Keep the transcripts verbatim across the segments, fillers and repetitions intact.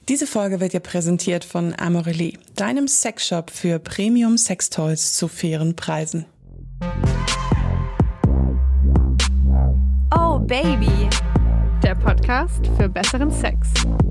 Diese Folge wird dir präsentiert von Amorelie, deinem Sexshop für Premium-Sextoys zu fairen Preisen. Oh Baby, der Podcast für besseren Sex.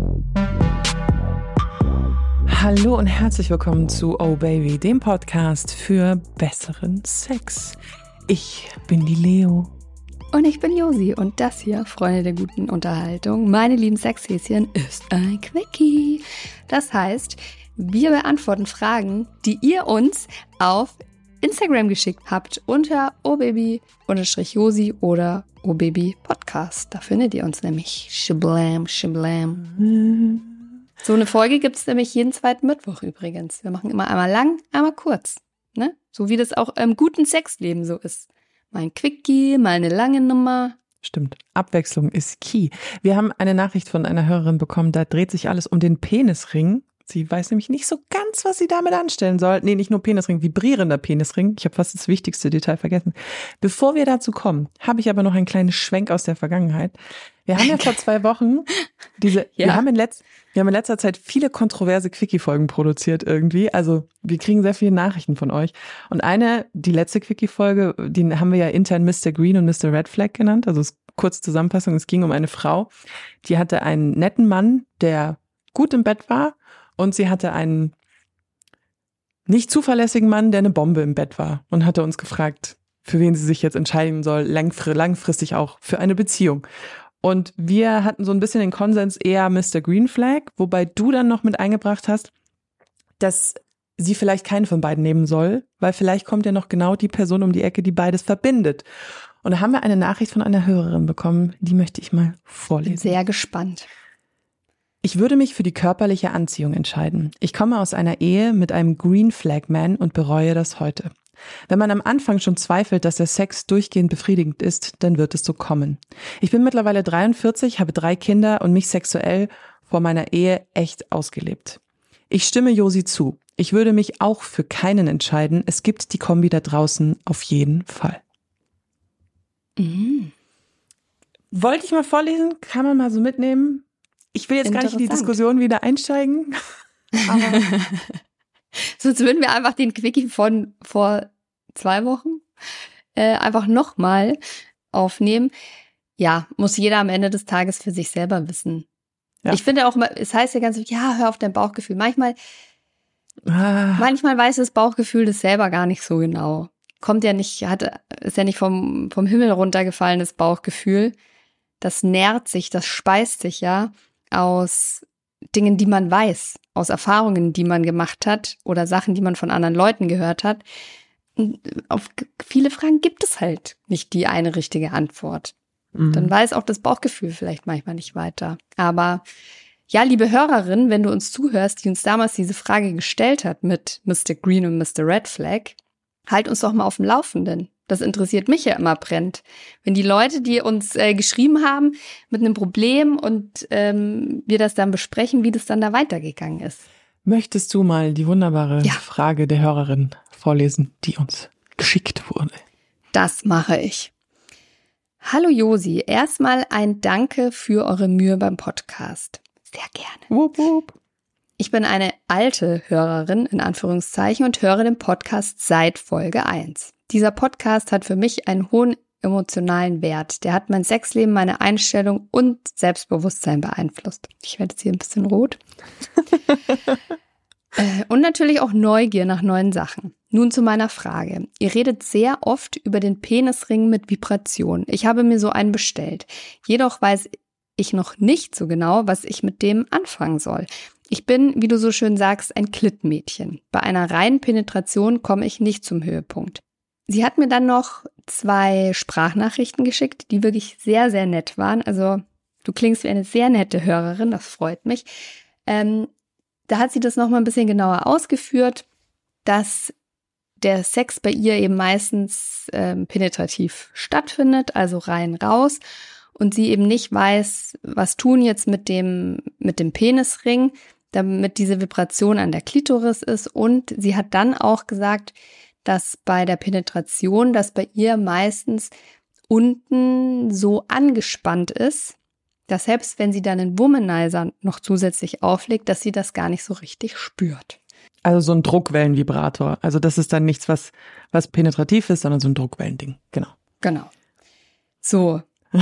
Hallo und herzlich willkommen zu Oh Baby, dem Podcast für besseren Sex. Ich bin die Leo. Und ich bin Josi und das hier, Freunde der guten Unterhaltung, meine lieben Sexhäschen, ist ein Quickie. Das heißt, wir beantworten Fragen, die ihr uns auf Instagram geschickt habt unter obaby-josi oder obaby-podcast. Da findet ihr uns nämlich. Shablam, shablam. So eine Folge gibt es nämlich jeden zweiten Mittwoch übrigens. Wir machen immer einmal lang, einmal kurz. Ne? So wie das auch im guten Sexleben so ist. Mal ein Quickie, mal eine lange Nummer. Stimmt, Abwechslung ist key. Wir haben eine Nachricht von einer Hörerin bekommen, da dreht sich alles um den Penisring. Sie weiß nämlich nicht so ganz, was sie damit anstellen soll. Nee, nicht nur Penisring, vibrierender Penisring. Ich habe fast das wichtigste Detail vergessen. Bevor wir dazu kommen, habe ich aber noch einen kleinen Schwenk aus der Vergangenheit. Wir haben ja vor zwei Wochen diese, ja. wir haben in letz, wir haben in letzter Zeit viele kontroverse Quickie-Folgen produziert irgendwie. Also wir kriegen sehr viele Nachrichten von euch. Und eine, die letzte Quickie-Folge, die haben wir ja intern Mister Green und Mister Red Flag genannt. Also kurze Zusammenfassung, es ging um eine Frau, die hatte einen netten Mann, der gut im Bett war. Und sie hatte einen nicht zuverlässigen Mann, der eine Bombe im Bett war und hatte uns gefragt, für wen sie sich jetzt entscheiden soll, langfristig auch für eine Beziehung. Und wir hatten so ein bisschen den Konsens eher Mister Green Flag, wobei du dann noch mit eingebracht hast, dass sie vielleicht keinen von beiden nehmen soll, weil vielleicht kommt ja noch genau die Person um die Ecke, die beides verbindet. Und da haben wir eine Nachricht von einer Hörerin bekommen, die möchte ich mal vorlesen. Bin sehr gespannt. Ich würde mich für die körperliche Anziehung entscheiden. Ich komme aus einer Ehe mit einem Green Flag Man und bereue das heute. Wenn man am Anfang schon zweifelt, dass der Sex durchgehend befriedigend ist, dann wird es so kommen. Ich bin mittlerweile dreiundvierzig, habe drei Kinder und mich sexuell vor meiner Ehe echt ausgelebt. Ich stimme Josi zu. Ich würde mich auch für keinen entscheiden. Es gibt die Kombi da draußen auf jeden Fall. Mhm. Wollte ich mal vorlesen? Kann man mal so mitnehmen? Ich will jetzt gar nicht in die Diskussion wieder einsteigen. Aber sonst würden wir einfach den Quickie von vor zwei Wochen äh, einfach nochmal aufnehmen. Ja, muss jeder am Ende des Tages für sich selber wissen. Ja. Ich finde auch immer, es heißt ja ganz so, ja, hör auf dein Bauchgefühl. Manchmal, ah. manchmal weiß das Bauchgefühl das selber gar nicht so genau. Kommt ja nicht, hat, ist ja nicht vom, vom Himmel runtergefallen, das Bauchgefühl. Das nährt sich, das speist sich ja aus Dingen, die man weiß, aus Erfahrungen, die man gemacht hat oder Sachen, die man von anderen Leuten gehört hat. Und auf viele Fragen gibt es halt nicht die eine richtige Antwort. Mhm. Dann weiß auch das Bauchgefühl vielleicht manchmal nicht weiter. Aber ja, liebe Hörerin, wenn du uns zuhörst, die uns damals diese Frage gestellt hat mit Mister Green und Mister Red Flag, halt uns doch mal auf dem Laufenden. Das interessiert mich ja immer brennend. Wenn die Leute, die uns äh, geschrieben haben mit einem Problem und ähm, wir das dann besprechen, wie das dann da weitergegangen ist. Möchtest du mal die wunderbare ja. Frage der Hörerin vorlesen, die uns geschickt wurde? Das mache ich. Hallo Josi, erstmal ein Danke für eure Mühe beim Podcast. Sehr gerne. Wupp, wupp. Ich bin eine alte Hörerin, in Anführungszeichen, und höre den Podcast seit Folge eins. Dieser Podcast hat für mich einen hohen emotionalen Wert. Der hat mein Sexleben, meine Einstellung und Selbstbewusstsein beeinflusst. Ich werde jetzt hier ein bisschen rot. äh, und natürlich auch Neugier nach neuen Sachen. Nun zu meiner Frage. Ihr redet sehr oft über den Penisring mit Vibration. Ich habe mir so einen bestellt. Jedoch weiß ich noch nicht so genau, was ich mit dem anfangen soll. Ich bin, wie du so schön sagst, ein Klittmädchen. Bei einer reinen Penetration komme ich nicht zum Höhepunkt. Sie hat mir dann noch zwei Sprachnachrichten geschickt, die wirklich sehr, sehr nett waren. Also du klingst wie eine sehr nette Hörerin, das freut mich. Ähm, da hat sie das nochmal ein bisschen genauer ausgeführt, dass der Sex bei ihr eben meistens ähm, penetrativ stattfindet, also rein raus. Und sie eben nicht weiß, was tun jetzt mit dem, mit dem Penisring, damit diese Vibration an der Klitoris ist. Und sie hat dann auch gesagt, dass bei der Penetration, das bei ihr meistens unten so angespannt ist, dass selbst wenn sie dann einen Womanizer noch zusätzlich auflegt, dass sie das gar nicht so richtig spürt. Also so ein Druckwellenvibrator. Also das ist dann nichts, was, was penetrativ ist, sondern so ein Druckwellending. Genau. Genau. So.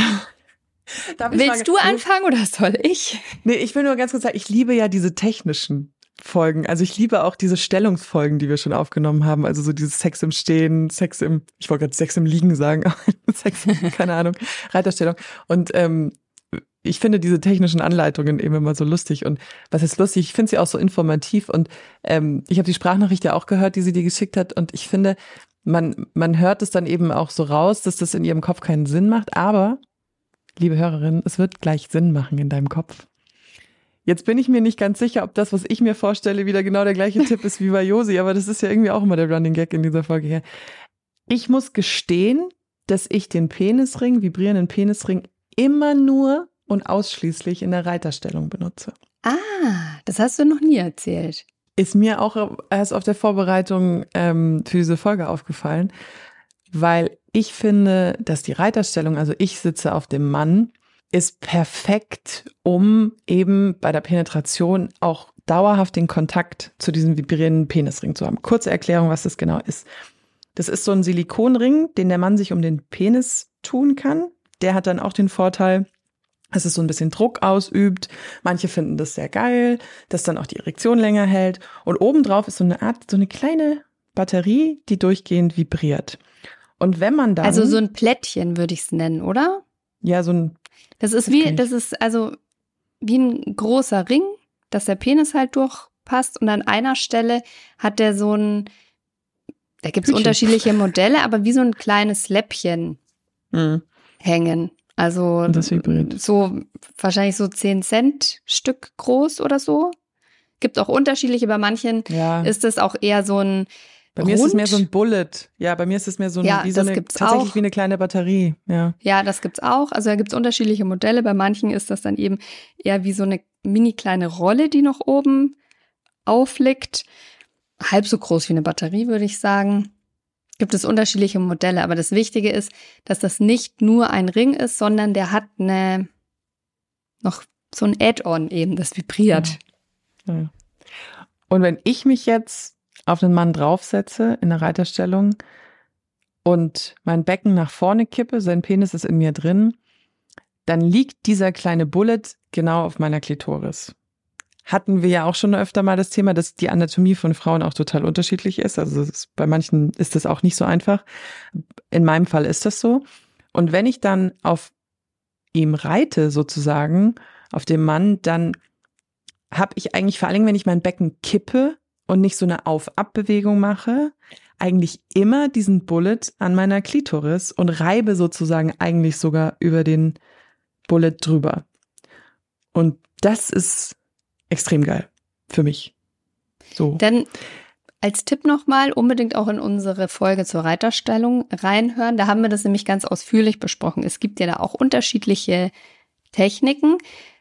Willst du anfangen oder soll ich? Nee, ich will nur ganz kurz sagen, ich liebe ja diese technischen Folgen. Also ich liebe auch diese Stellungsfolgen, die wir schon aufgenommen haben. Also so dieses Sex im Stehen, Sex im, ich wollte gerade Sex im Liegen sagen, aber Sex, keine Ahnung, Reiterstellung. Und ähm, ich finde diese technischen Anleitungen eben immer so lustig. Und was ist lustig? Ich finde sie auch so informativ. Und ähm, ich habe die Sprachnachricht ja auch gehört, die sie dir geschickt hat. Und ich finde, man man hört es dann eben auch so raus, dass das in ihrem Kopf keinen Sinn macht. Aber, liebe Hörerin, es wird gleich Sinn machen in deinem Kopf. Jetzt bin ich mir nicht ganz sicher, ob das, was ich mir vorstelle, wieder genau der gleiche Tipp ist wie bei Josi, aber das ist ja irgendwie auch immer der Running Gag in dieser Folge hier. Ich muss gestehen, dass ich den Penisring, vibrierenden Penisring, immer nur und ausschließlich in der Reiterstellung benutze. Ah, das hast du noch nie erzählt. Ist mir auch erst auf der Vorbereitung ähm, für diese Folge aufgefallen, weil ich finde, dass die Reiterstellung, also ich sitze auf dem Mann, ist perfekt, um eben bei der Penetration auch dauerhaft den Kontakt zu diesem vibrierenden Penisring zu haben. Kurze Erklärung, was das genau ist. Das ist so ein Silikonring, den der Mann sich um den Penis tun kann. Der hat dann auch den Vorteil, dass es so ein bisschen Druck ausübt. Manche finden das sehr geil, dass dann auch die Erektion länger hält. Und obendrauf ist so eine Art, so eine kleine Batterie, die durchgehend vibriert. Und wenn man dann... Also so ein Plättchen würde ich es nennen, oder? Ja, so ein... Das ist wie, das ist also wie ein großer Ring, dass der Penis halt durchpasst und an einer Stelle hat der so ein, da gibt es unterschiedliche Modelle, aber wie so ein kleines Läppchen mhm. hängen. Also das vibriert. So wahrscheinlich so zehn Cent Stück groß oder so. Gibt auch unterschiedliche, bei manchen ja. ist es auch eher so ein Bei mir Rund. Ist es mehr so ein Bullet. Ja, bei mir ist es mehr so, ein, ja, wie so eine, tatsächlich auch. wie eine kleine Batterie. Ja, ja das gibt's auch. Also da gibt's unterschiedliche Modelle. Bei manchen ist das dann eben eher wie so eine mini kleine Rolle, die noch oben aufliegt. Halb so groß wie eine Batterie, würde ich sagen. Gibt es unterschiedliche Modelle. Aber das Wichtige ist, dass das nicht nur ein Ring ist, sondern der hat eine noch so ein Add-on eben, das vibriert. Ja. Ja. Und wenn ich mich jetzt auf den Mann draufsetze in der Reiterstellung und mein Becken nach vorne kippe, sein Penis ist in mir drin, dann liegt dieser kleine Bullet genau auf meiner Klitoris. Hatten wir ja auch schon öfter mal das Thema, dass die Anatomie von Frauen auch total unterschiedlich ist. Also ist, bei manchen ist das auch nicht so einfach. In meinem Fall ist das so. Und wenn ich dann auf ihm reite sozusagen, auf dem Mann, dann habe ich eigentlich vor allem, wenn ich mein Becken kippe, und nicht so eine Auf-Ab-Bewegung mache, eigentlich immer diesen Bullet an meiner Klitoris und reibe sozusagen eigentlich sogar über den Bullet drüber. Und das ist extrem geil für mich. So. Dann als Tipp nochmal unbedingt auch in unsere Folge zur Reiterstellung reinhören. Da haben wir das nämlich ganz ausführlich besprochen. Es gibt ja da auch unterschiedliche Techniken,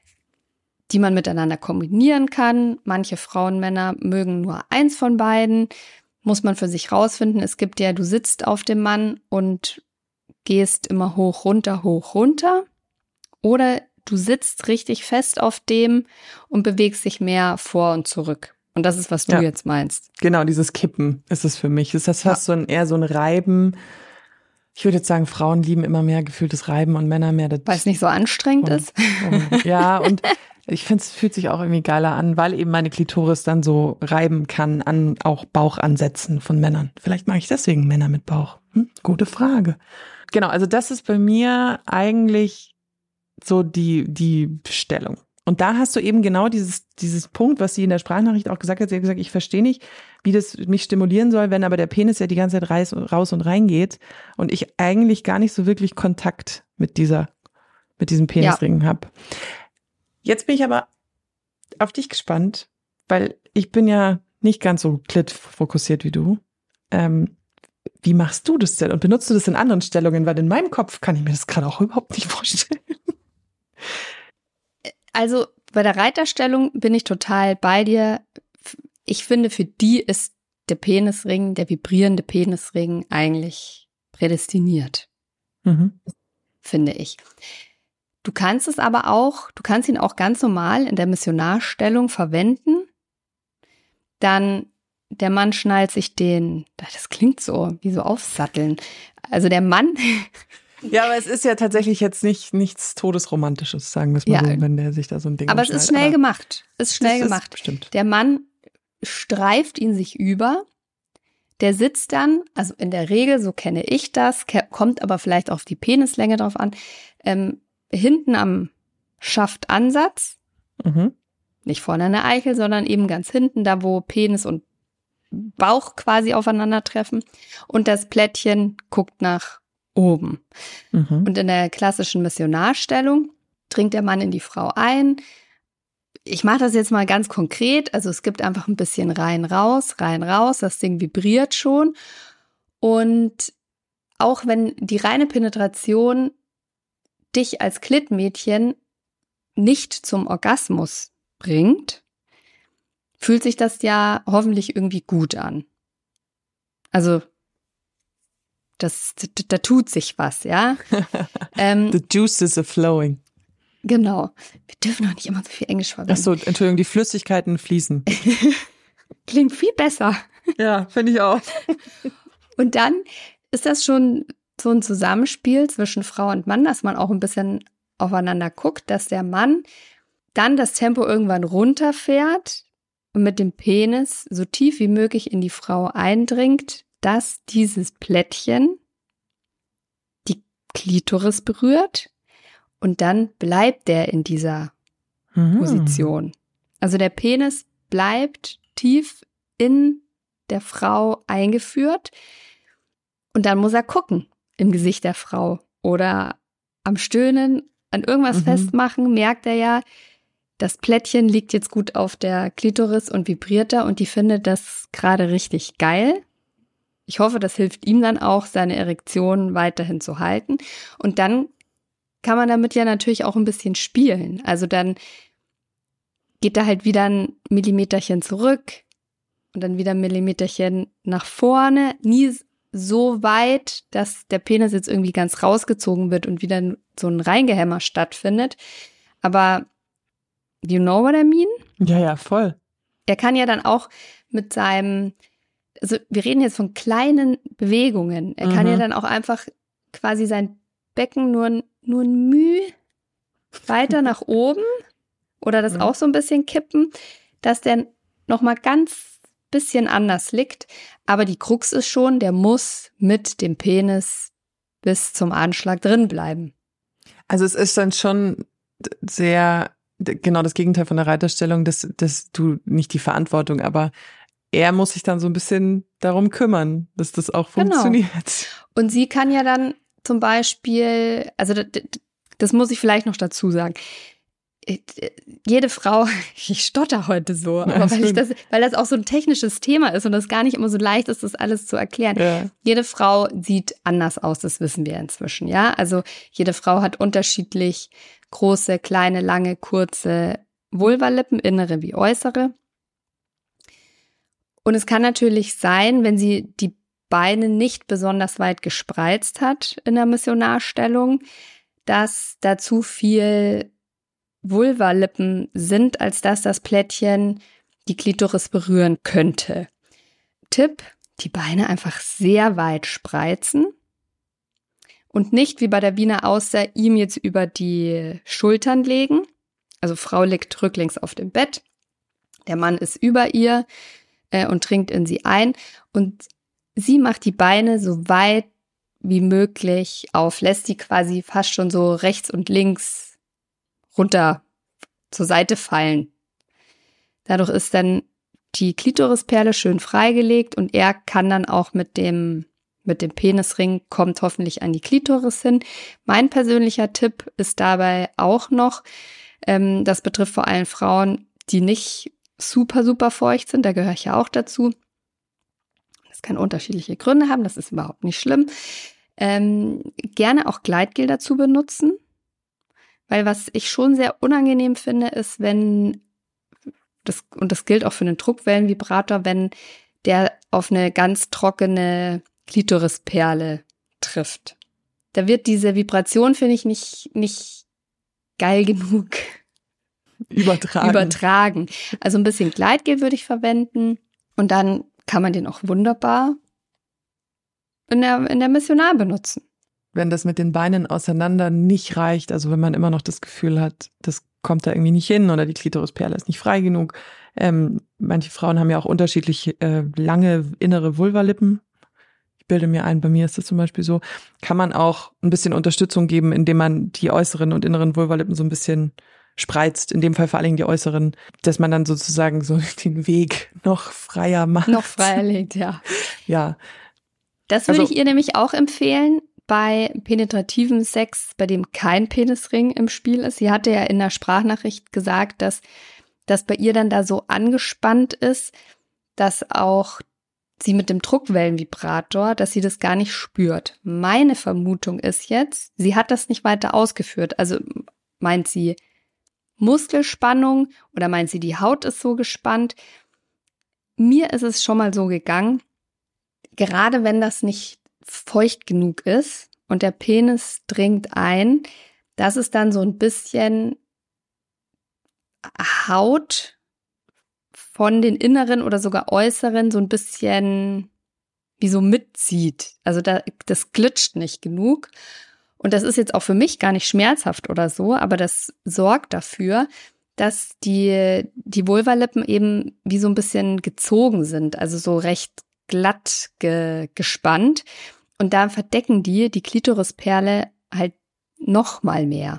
die man miteinander kombinieren kann. Manche Frauen, Männer mögen nur eins von beiden. Muss man für sich rausfinden. Es gibt ja, du sitzt auf dem Mann und gehst immer hoch, runter, hoch, runter. Oder du sitzt richtig fest auf dem und bewegst dich mehr vor und zurück. Und das ist, was du ja. jetzt meinst. Genau, dieses Kippen ist es für mich. Ist das fast ja. so ein, eher so ein Reiben. Ich würde jetzt sagen, Frauen lieben immer mehr gefühltes Reiben und Männer mehr das. Weil es nicht so anstrengend und, ist. Und, ja, und ich finde, es fühlt sich auch irgendwie geiler an, weil eben meine Klitoris dann so reiben kann an auch Bauchansätzen von Männern. Vielleicht mag ich deswegen Männer mit Bauch. Hm? Gute Frage. Genau, also das ist bei mir eigentlich so die die Stellung. Und da hast du eben genau dieses dieses Punkt, was sie in der Sprachnachricht auch gesagt hat. Sie hat gesagt, ich verstehe nicht, wie das mich stimulieren soll, wenn aber der Penis ja die ganze Zeit reis, raus und rein geht und ich eigentlich gar nicht so wirklich Kontakt mit dieser mit diesem Penisring ja. habe. Jetzt bin ich aber auf dich gespannt, weil ich bin ja nicht ganz so klittfokussiert wie du. Ähm, wie machst du das denn? Und benutzt du das in anderen Stellungen? Weil in meinem Kopf kann ich mir das gerade auch überhaupt nicht vorstellen. Also bei der Reiterstellung bin ich total bei dir. Ich finde, für die ist der Penisring, der vibrierende Penisring eigentlich prädestiniert. Mhm. Finde ich. Du kannst es aber auch, du kannst ihn auch ganz normal in der Missionarstellung verwenden. Dann der Mann schnallt sich den, das klingt so, wie so aufsatteln. Also der Mann. Ja, aber es ist ja tatsächlich jetzt nicht nichts Todesromantisches, sagen wir es mal ja, so, wenn der sich da so ein Ding aber umschnallt. Es ist schnell aber gemacht. Es ist schnell gemacht. Ist bestimmt. Der Mann streift ihn sich über. Der sitzt dann, also in der Regel, so kenne ich das, kommt aber vielleicht auf die Penislänge drauf an, ähm, hinten am Schaftansatz. Mhm. Nicht vorne an der Eichel, sondern eben ganz hinten, da wo Penis und Bauch quasi aufeinandertreffen. Und das Plättchen guckt nach oben. Mhm. Und in der klassischen Missionarstellung dringt der Mann in die Frau ein. Ich mache das jetzt mal ganz konkret. Also es gibt einfach ein bisschen rein, raus, rein, raus. Das Ding vibriert schon. Und auch wenn die reine Penetration dich als Klittmädchen nicht zum Orgasmus bringt, fühlt sich das ja hoffentlich irgendwie gut an. Also das, da, da tut sich was, ja. ähm, The juices are flowing. Genau. Wir dürfen doch nicht immer so viel Englisch verwenden. Ach so, Entschuldigung, die Flüssigkeiten fließen. Klingt viel besser. Ja, finde ich auch. Und dann ist das schon so ein Zusammenspiel zwischen Frau und Mann, dass man auch ein bisschen aufeinander guckt, dass der Mann dann das Tempo irgendwann runterfährt und mit dem Penis so tief wie möglich in die Frau eindringt, dass dieses Plättchen die Klitoris berührt. Und dann bleibt der in dieser mhm. Position. Also der Penis bleibt tief in der Frau eingeführt. Und dann muss er gucken im Gesicht der Frau oder am Stöhnen, an irgendwas mhm. festmachen, merkt er ja, das Plättchen liegt jetzt gut auf der Klitoris und vibriert da und die findet das gerade richtig geil. Ich hoffe, das hilft ihm dann auch, seine Erektion weiterhin zu halten. Und dann kann man damit ja natürlich auch ein bisschen spielen. Also dann geht da halt wieder ein Millimeterchen zurück und dann wieder ein Millimeterchen nach vorne. Nie so weit, dass der Penis jetzt irgendwie ganz rausgezogen wird und wieder so ein Reingehämmer stattfindet. Aber you know what I mean? Ja, ja, voll. Er kann ja dann auch mit seinem, also wir reden jetzt von kleinen Bewegungen. Er mhm. kann ja dann auch einfach quasi sein Becken nur, nur ein Müh weiter nach oben oder das mhm. auch so ein bisschen kippen, dass der nochmal ganz bisschen anders liegt. Aber die Krux ist schon, der muss mit dem Penis bis zum Anschlag drin bleiben. Also es ist dann schon sehr, genau das Gegenteil von der Reiterstellung, dass, dass du nicht die Verantwortung, aber er muss sich dann so ein bisschen darum kümmern, dass das auch funktioniert. Genau. Und sie kann ja dann zum Beispiel, also das, das muss ich vielleicht noch dazu sagen, jede Frau, ich stotter heute so, aber weil, ich das, weil das auch so ein technisches Thema ist und das gar nicht immer so leicht ist, das alles zu erklären. Ja. Jede Frau sieht anders aus, das wissen wir inzwischen, ja. Also jede Frau hat unterschiedlich große, kleine, lange, kurze Vulvalippen, innere wie äußere. Und es kann natürlich sein, wenn sie die Beine nicht besonders weit gespreizt hat in der Missionarstellung, dass da zu viel Vulvalippen sind, als dass das Plättchen die Klitoris berühren könnte. Tipp, die Beine einfach sehr weit spreizen und nicht wie bei der Wiener Auster ihm jetzt über die Schultern legen. Also Frau liegt rücklings auf dem Bett, der Mann ist über ihr äh, und dringt in sie ein und sie macht die Beine so weit wie möglich auf, lässt die quasi fast schon so rechts und links runter zur Seite fallen. Dadurch ist dann die Klitorisperle schön freigelegt und er kann dann auch mit dem, mit dem Penisring, kommt hoffentlich an die Klitoris hin. Mein persönlicher Tipp ist dabei auch noch, ähm, das betrifft vor allem Frauen, die nicht super, super feucht sind, da gehöre ich ja auch dazu. Das kann unterschiedliche Gründe haben, das ist überhaupt nicht schlimm. Ähm, gerne auch Gleitgel dazu benutzen. Weil was ich schon sehr unangenehm finde, ist, wenn, das und das gilt auch für einen Druckwellenvibrator, wenn der auf eine ganz trockene Klitorisperle trifft. Da wird diese Vibration, finde ich, nicht, nicht geil genug übertragen. übertragen. Also ein bisschen Gleitgel würde ich verwenden und dann kann man den auch wunderbar in der, in der Missionar benutzen. Wenn das mit den Beinen auseinander nicht reicht, also wenn man immer noch das Gefühl hat, das kommt da irgendwie nicht hin oder die Klitorisperle ist nicht frei genug. Ähm, manche Frauen haben ja auch unterschiedlich äh, lange innere Vulvalippen. Ich bilde mir ein, bei mir ist das zum Beispiel so. Kann man auch ein bisschen Unterstützung geben, indem man die äußeren und inneren Vulvalippen so ein bisschen spreizt, in dem Fall vor allen Dingen die äußeren, dass man dann sozusagen so den Weg noch freier macht. Noch freier legt, ja. Ja. Das würde Also, ich ihr nämlich auch empfehlen bei penetrativem Sex, bei dem kein Penisring im Spiel ist. Sie hatte ja in der Sprachnachricht gesagt, dass das bei ihr dann da so angespannt ist, dass auch sie mit dem Druckwellenvibrator, dass sie das gar nicht spürt. Meine Vermutung ist jetzt, sie hat das nicht weiter ausgeführt. Also meint sie Muskelspannung oder meint sie, die Haut ist so gespannt? Mir ist es schon mal so gegangen, gerade wenn das nicht feucht genug ist und der Penis dringt ein, dass es dann so ein bisschen Haut von den inneren oder sogar äußeren so ein bisschen wie so mitzieht. Also da, das glitscht nicht genug. Und das ist jetzt auch für mich gar nicht schmerzhaft oder so, aber das sorgt dafür, dass die, die Vulvalippen eben wie so ein bisschen gezogen sind, also so recht glatt ge, gespannt. Und da verdecken die die Klitorisperle halt noch mal mehr.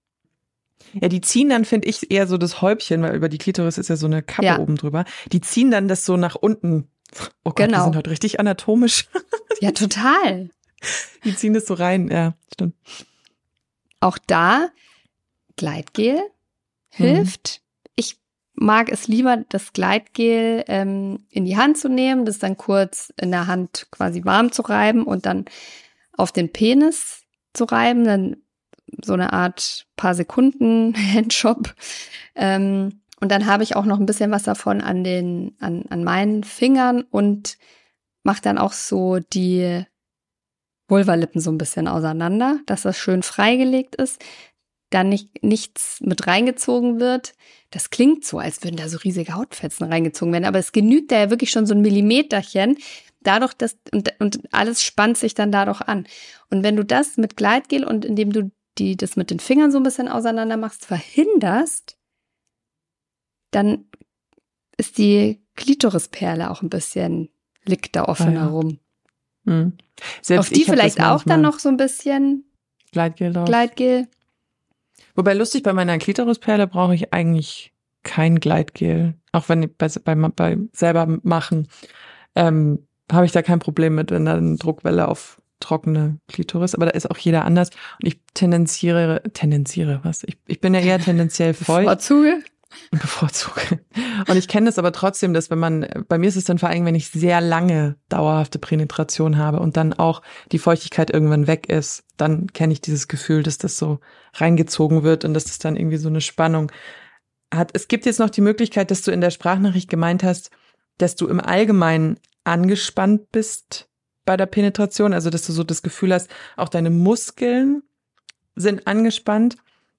Ja, die ziehen dann, finde ich, eher so das Häubchen, weil über die Klitoris ist ja so eine Kappe Ja. oben drüber. Die ziehen dann das so nach unten. Oh Gott, Genau. Die sind heute richtig anatomisch. Ja, total. Die ziehen das so rein, ja, stimmt. Auch da Gleitgel hilft. Mhm. Ich mag es lieber, das Gleitgel ähm, in die Hand zu nehmen, das dann kurz in der Hand quasi warm zu reiben und dann auf den Penis zu reiben, dann so eine Art paar Sekunden Handjob. Ähm, und dann habe ich auch noch ein bisschen was davon an den an, an meinen Fingern und mache dann auch so die Vulvalippen so ein bisschen auseinander, dass das schön freigelegt ist, dann nicht nichts mit reingezogen wird. Das klingt so, als würden da so riesige Hautfetzen reingezogen werden, aber es genügt da ja wirklich schon so ein Millimeterchen, dadurch, dass und, und alles spannt sich dann dadurch an. Und wenn du das mit Gleitgel und indem du die das mit den Fingern so ein bisschen auseinander machst, verhinderst, dann ist die Klitorisperle auch ein bisschen, liegt da offen Ah, ja. herum. Mhm. Selbst Auf die ich hab vielleicht das auch dann manchmal. noch so ein bisschen Gleitgel drauf. Gleitgel. Wobei lustig, bei meiner Klitorisperle brauche ich eigentlich kein Gleitgel. Auch wenn ich bei, bei, bei selber machen, ähm, habe ich da kein Problem mit, wenn da eine Druckwelle auf trockene Klitoris, aber da ist auch jeder anders. Und ich tendenziere, tendenziere, was? Ich, ich bin ja eher tendenziell feucht. Vorzuge. Bevorzuge. Und ich kenne das aber trotzdem, dass wenn man, bei mir ist es dann vor allem, wenn ich sehr lange dauerhafte Penetration habe und dann auch die Feuchtigkeit irgendwann weg ist, dann kenne ich dieses Gefühl, dass das so reingezogen wird und dass das dann irgendwie so eine Spannung hat. Es gibt jetzt noch die Möglichkeit, dass du in der Sprachnachricht gemeint hast, dass du im Allgemeinen angespannt bist bei der Penetration, also dass du so das Gefühl hast, auch deine Muskeln sind angespannt.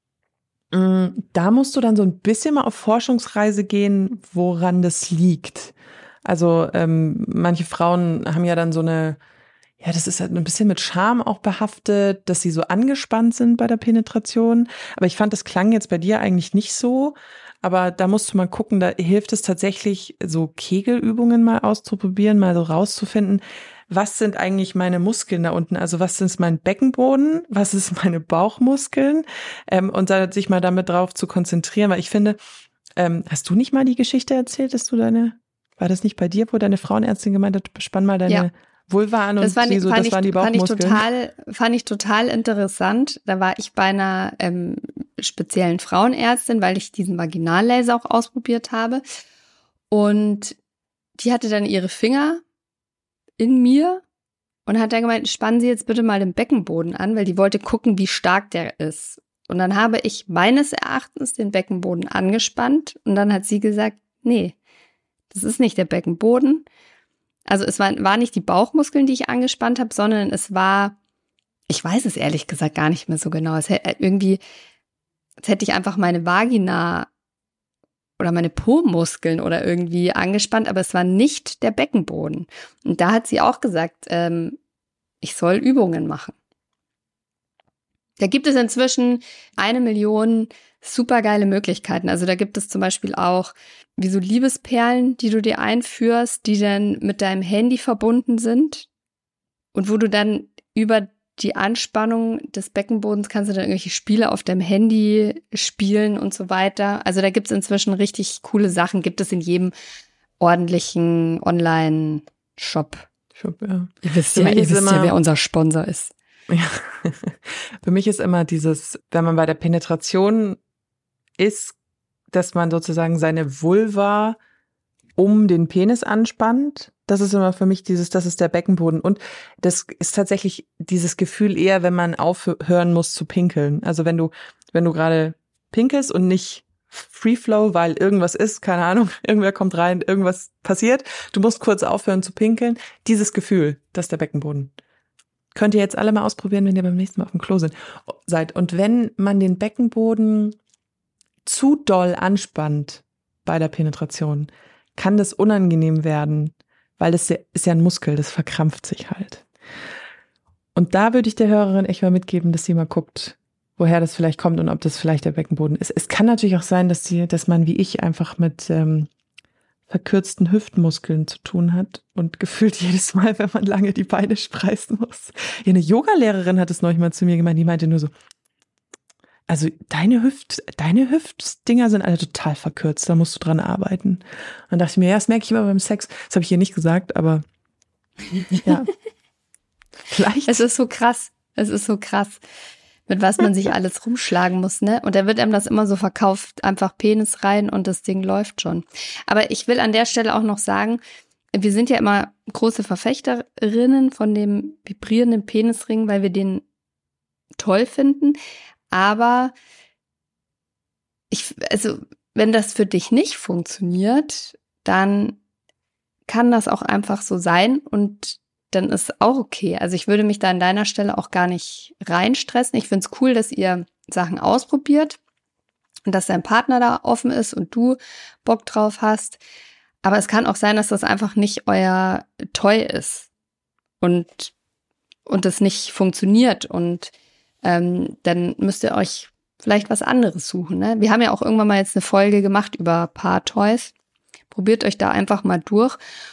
Da musst du dann so ein bisschen mal auf Forschungsreise gehen, woran das liegt. Also ähm, manche Frauen haben ja dann so eine, ja, das ist halt ein bisschen mit Scham auch behaftet, dass sie so angespannt sind bei der Penetration. Aber ich fand, das klang jetzt bei dir eigentlich nicht so. Aber da musst du mal gucken, da hilft es tatsächlich, so Kegelübungen mal auszuprobieren, mal so rauszufinden, was sind eigentlich meine Muskeln da unten? Also was ist mein Beckenboden? Was ist meine Bauchmuskeln? Ähm, und da sich mal damit drauf zu konzentrieren, weil ich finde, ähm, hast du nicht mal die Geschichte erzählt, dass du deine, war das nicht bei dir, wo deine Frauenärztin gemeint hat, spann mal deine Ja. Vulva an und Das, fand, sie so, fand das ich, waren die fand ich Bauchmuskeln? total, fand ich total interessant. Da war ich bei einer ähm, speziellen Frauenärztin, weil ich diesen Vaginallaser auch ausprobiert habe. Und die hatte dann ihre Finger in mir und hat dann gemeint, spannen Sie jetzt bitte mal den Beckenboden an, weil die wollte gucken, wie stark der ist. Und dann habe ich meines Erachtens den Beckenboden angespannt und dann hat sie gesagt, nee, das ist nicht der Beckenboden. Also es war, war nicht die Bauchmuskeln, die ich angespannt habe, sondern es war, ich weiß es ehrlich gesagt gar nicht mehr so genau. Es irgendwie als hätte ich einfach meine Vagina oder meine Po-Muskeln oder irgendwie angespannt, aber es war nicht der Beckenboden. Und da hat sie auch gesagt, ähm, ich soll Übungen machen. Da gibt es inzwischen eine Million supergeile Möglichkeiten. Also da gibt es zum Beispiel auch wie so Liebesperlen, die du dir einführst, die dann mit deinem Handy verbunden sind und wo du dann über die Anspannung des Beckenbodens kannst du dann irgendwelche Spiele auf deinem Handy spielen und so weiter. Also da gibt es inzwischen richtig coole Sachen, gibt es in jedem ordentlichen Online-Shop. Shop, ja. Ihr wisst ja, ihr wisst ja, wer unser Sponsor ist. Ja. Für mich ist immer dieses, wenn man bei der Penetration ist, dass man sozusagen seine Vulva um den Penis anspannt. Das ist immer für mich dieses, das ist der Beckenboden. Und das ist tatsächlich dieses Gefühl eher, wenn man aufhören muss zu pinkeln. Also wenn du, wenn du gerade pinkelst und nicht Free Flow, weil irgendwas ist, keine Ahnung, irgendwer kommt rein, irgendwas passiert, du musst kurz aufhören zu pinkeln. Dieses Gefühl, das ist der Beckenboden. Könnt ihr jetzt alle mal ausprobieren, wenn ihr beim nächsten Mal auf dem Klo sind, seid. Und wenn man den Beckenboden zu doll anspannt bei der Penetration, kann das unangenehm werden, weil das ist ja ein Muskel, das verkrampft sich halt. Und da würde ich der Hörerin echt mal mitgeben, dass sie mal guckt, woher das vielleicht kommt und ob das vielleicht der Beckenboden ist. Es kann natürlich auch sein, dass sie, dass man wie ich einfach mit ähm, verkürzten Hüftmuskeln zu tun hat und gefühlt jedes Mal, wenn man lange die Beine spreißen muss. Ja, eine Yogalehrerin hat es neulich mal zu mir gemeint, die meinte nur so, also deine Hüft, deine Hüftdinger sind alle total verkürzt, da musst du dran arbeiten. Und dann dachte ich mir, ja, das merke ich immer beim Sex. Das habe ich hier nicht gesagt, aber ja, vielleicht. Es ist so krass, es ist so krass, mit was man sich alles rumschlagen muss, ne? Und da wird einem das immer so verkauft, einfach Penis rein und das Ding läuft schon. Aber ich will an der Stelle auch noch sagen, wir sind ja immer große Verfechterinnen von dem vibrierenden Penisring, weil wir den toll finden. Aber ich, also, wenn das für dich nicht funktioniert, dann kann das auch einfach so sein und dann ist auch okay. Also ich würde mich da an deiner Stelle auch gar nicht reinstressen. Ich finde es cool, dass ihr Sachen ausprobiert und dass dein Partner da offen ist und du Bock drauf hast. Aber es kann auch sein, dass das einfach nicht euer Toy ist und, und das nicht funktioniert und Ähm, dann müsst ihr euch vielleicht was anderes suchen. Ne? Wir haben ja auch irgendwann mal jetzt eine Folge gemacht über Paar-Toys. Probiert euch da einfach mal durch.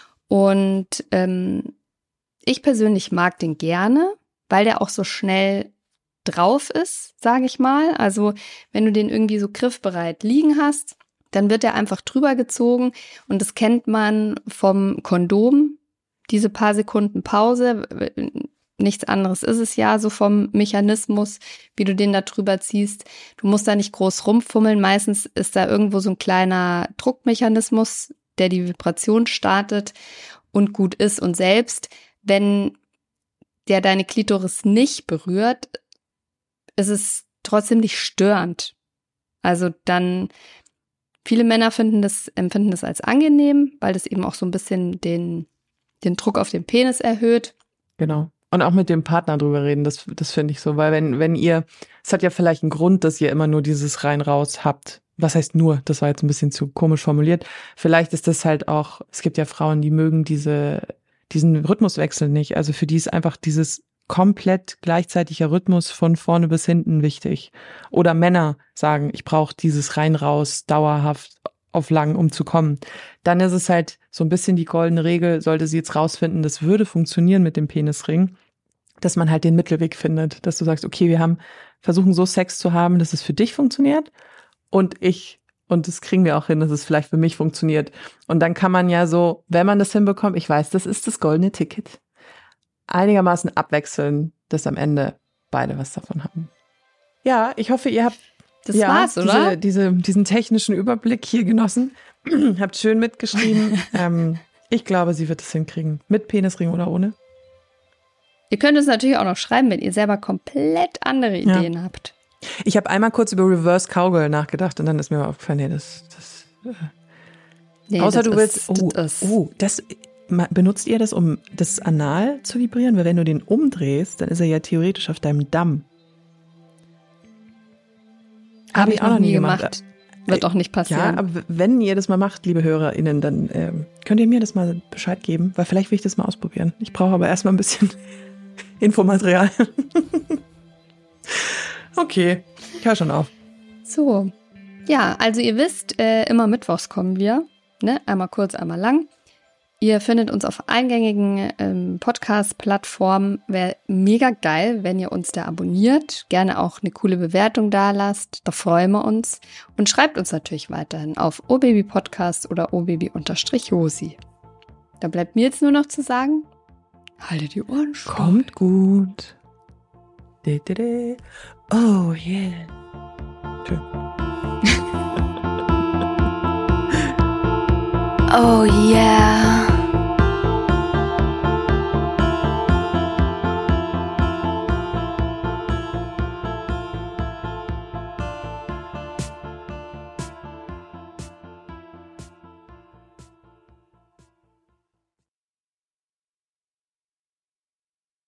Und ähm, ich persönlich mag den gerne, weil der auch so schnell drauf ist, sage ich mal. Also wenn du den irgendwie so griffbereit liegen hast, dann wird er einfach drüber gezogen. Und das kennt man vom Kondom. Diese paar Sekunden Pause. Nichts anderes ist es ja so vom Mechanismus, wie du den da drüber ziehst. Du musst da nicht groß rumfummeln. Meistens ist da irgendwo so ein kleiner Druckmechanismus, der die Vibration startet und gut ist. Und selbst wenn der deine Klitoris nicht berührt, ist es trotzdem nicht störend. Also dann, viele Männer finden das, empfinden das als angenehm, weil das eben auch so ein bisschen den, den Druck auf den Penis erhöht. Genau. Und auch mit dem Partner drüber reden, das, das finde ich so, weil wenn, wenn ihr, es hat ja vielleicht einen Grund, dass ihr immer nur dieses rein-raus habt. Was heißt nur? Das war jetzt ein bisschen zu komisch formuliert. Vielleicht ist das halt auch, es gibt ja Frauen, die mögen diese, diesen Rhythmuswechsel nicht. Also für die ist einfach dieses komplett gleichzeitiger Rhythmus von vorne bis hinten wichtig. Oder Männer sagen, ich brauche dieses rein-raus dauerhaft auf lang, um zu kommen. Dann ist es halt so ein bisschen die goldene Regel, sollte sie jetzt rausfinden, das würde funktionieren mit dem Penisring, dass man halt den Mittelweg findet, dass du sagst, okay, wir haben versuchen so Sex zu haben, dass es für dich funktioniert und ich, und das kriegen wir auch hin, dass es vielleicht für mich funktioniert. Und dann kann man ja so, wenn man das hinbekommt, ich weiß, das ist das goldene Ticket, einigermaßen abwechseln, dass am Ende beide was davon haben. Ja, ich hoffe, ihr habt Das ja, war's, oder? Diese, diese, diesen technischen Überblick hier genossen. Habt schön mitgeschrieben. ähm, ich glaube, sie wird es hinkriegen. Mit Penisring oder ohne. Ihr könnt es natürlich auch noch schreiben, wenn ihr selber komplett andere Ideen ja. habt. Ich habe einmal kurz über Reverse Cowgirl nachgedacht und dann ist mir mal aufgefallen, nee, das, das äh. nee, außer das du willst, ist, oh, das oh, das, benutzt ihr das, um das Anal zu vibrieren? Weil wenn du den umdrehst, dann ist er ja theoretisch auf deinem Damm. Habe ich auch noch nie gemacht. gemacht. Wird doch nicht passieren. Ja, aber wenn ihr das mal macht, liebe HörerInnen, dann ähm, könnt ihr mir das mal Bescheid geben, weil vielleicht will ich das mal ausprobieren. Ich brauche aber erstmal ein bisschen Infomaterial. Okay, ich höre schon auf. So, ja, also ihr wisst, äh, immer mittwochs kommen wir, ne? Einmal kurz, einmal lang. Ihr findet uns auf eingängigen ähm, Podcast-Plattformen. Wäre mega geil, wenn ihr uns da abonniert. Gerne auch eine coole Bewertung da lasst. Da freuen wir uns. Und schreibt uns natürlich weiterhin auf obabypodcast oder obaby-josi. Da bleibt mir jetzt nur noch zu sagen, haltet die Ohren steif. Kommt gut. De, de, de. Oh yeah. Schön. Oh yeah.